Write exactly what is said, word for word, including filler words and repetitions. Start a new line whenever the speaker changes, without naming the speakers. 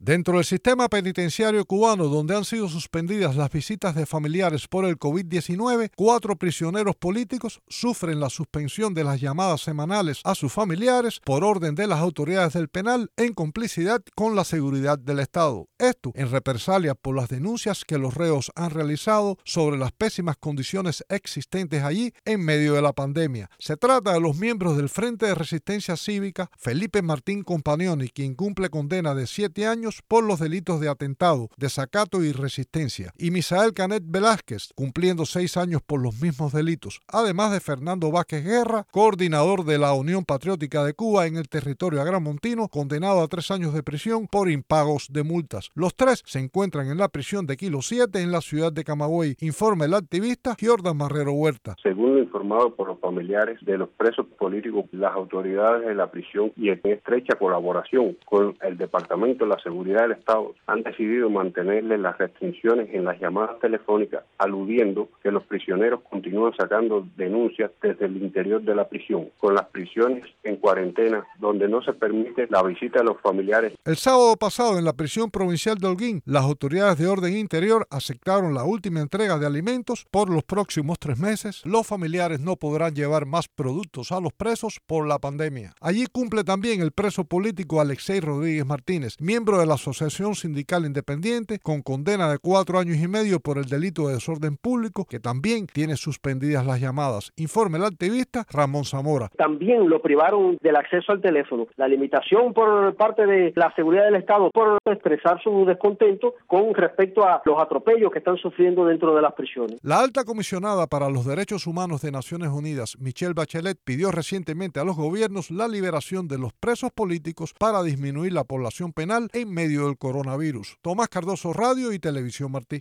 Dentro del sistema penitenciario cubano, donde han sido suspendidas las visitas de familiares por el COVID diecinueve, cuatro prisioneros políticos sufren la suspensión de las llamadas semanales a sus familiares por orden de las autoridades del penal en complicidad con la seguridad del Estado. Esto en represalia por las denuncias que los reos han realizado sobre las pésimas condiciones existentes allí en medio de la pandemia. Se trata de los miembros del Frente de Resistencia Cívica, Felipe Martín Compagnoni, quien cumple condena de siete años por los delitos de atentado, desacato y resistencia, y Misael Canet Velázquez, cumpliendo seis años por los mismos delitos, además de Fernando Vázquez Guerra, coordinador de la Unión Patriótica de Cuba en el territorio agramontino, condenado a tres años de prisión por impagos de multas. Los tres se encuentran en la prisión de Kilo siete en la ciudad de Camagüey, informa el activista Jordan Marrero Huerta.
Según lo informado por los familiares de los presos políticos, las autoridades de la prisión y en estrecha colaboración con el Departamento de la Seguridad del Estado han decidido mantenerle las restricciones en las llamadas telefónicas, aludiendo que los prisioneros continúan sacando denuncias desde el interior de la prisión, con las prisiones en cuarentena, donde no se permite la visita de los familiares.
El sábado pasado, en la prisión provincial de Holguín, las autoridades de orden interior aceptaron la última entrega de alimentos por los próximos tres meses. Los familiares no podrán llevar más productos a los presos por la pandemia. Allí cumple también el preso político Alexei Rodríguez Martínez, miembro de la Asociación Sindical Independiente, con condena de cuatro años y medio por el delito de desorden público, que también tiene suspendidas las llamadas. Informa el activista Ramón Zamora.
También lo privaron del acceso al teléfono. La limitación por parte de la seguridad del Estado por expresar su descontento con respecto a los atropellos que están sufriendo dentro de las prisiones.
La alta comisionada para los Derechos Humanos de Naciones Unidas, Michelle Bachelet, pidió recientemente a los gobiernos la liberación de los presos políticos para disminuir la población penal en medio del coronavirus. Tomás Cardoso, Radio y Televisión Martí.